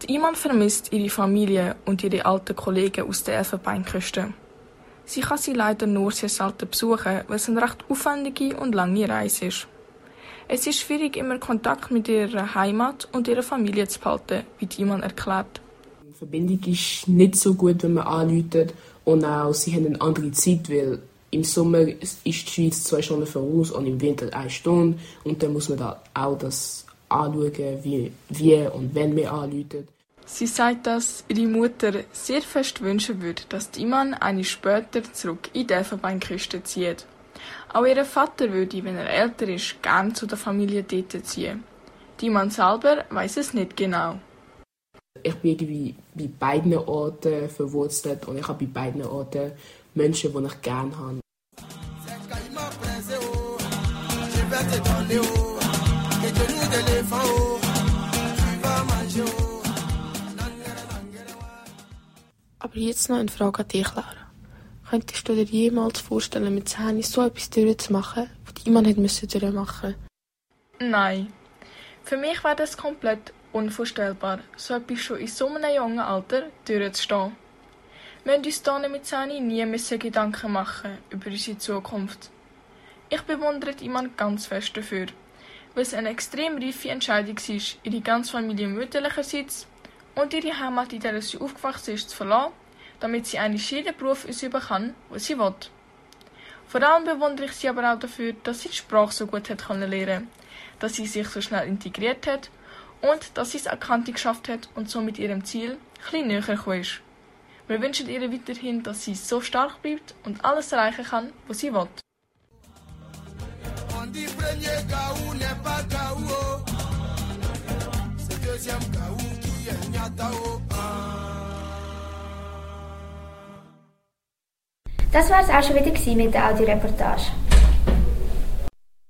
Iman vermisst ihre Familie und ihre alten Kollegen aus der Elfenbeinküste. Sie kann sie leider nur sehr selten besuchen, weil es eine recht aufwendige und lange Reise ist. Es ist schwierig, immer Kontakt mit ihrer Heimat und ihrer Familie zu behalten, wie Iman erklärt. Die Verbindung ist nicht so gut, wenn man anruft, und auch sie haben eine andere Zeit, weil im Sommer ist die Schweiz 2 Stunden voraus und im Winter 1 Stunde, und dann muss man da auch das anschauen, wie und wenn wir anrufen. Sie sagt, dass ihre Mutter sehr fest wünschen würde, dass Iman eine später zurück in die Elfenbeinküste zieht. Auch ihr Vater würde, wenn er älter ist, gerne zu der Familie dort ziehen. Iman selber weiss es nicht genau. Ich bin irgendwie bei beiden Orten verwurzelt und ich habe bei beiden Orten Menschen, die ich gerne habe. Aber jetzt noch eine Frage an dich, Laura. Könntest du dir jemals vorstellen, mit 10 so etwas durchzumachen, was Iman hätte durchmachen müssen? Nein. Für mich wäre das komplett unvorstellbar, so etwas schon in so einem jungen Alter durchzustehen. Wir müssen uns hier mit 10 nie Gedanken machen über unsere Zukunft. Ich bewundere Iman ganz fest dafür, weil es eine extrem reife Entscheidung war, ihre ganze Familie mütterlicherseits und ihre Heimat, in der sie aufgewachsen ist, zu verlassen, damit sie einen jeden Beruf ausüben kann, den sie will. Vor allem bewundere ich sie aber auch dafür, dass sie die Sprache so gut hat lernen, dass sie sich so schnell integriert hat und dass sie es an Kante geschafft hat und so mit ihrem Ziel ein bisschen näher gekommen ist. Wir wünschen ihr weiterhin, dass sie so stark bleibt und alles erreichen kann, was sie will. Das war es auch schon wieder mit der Audioreportage.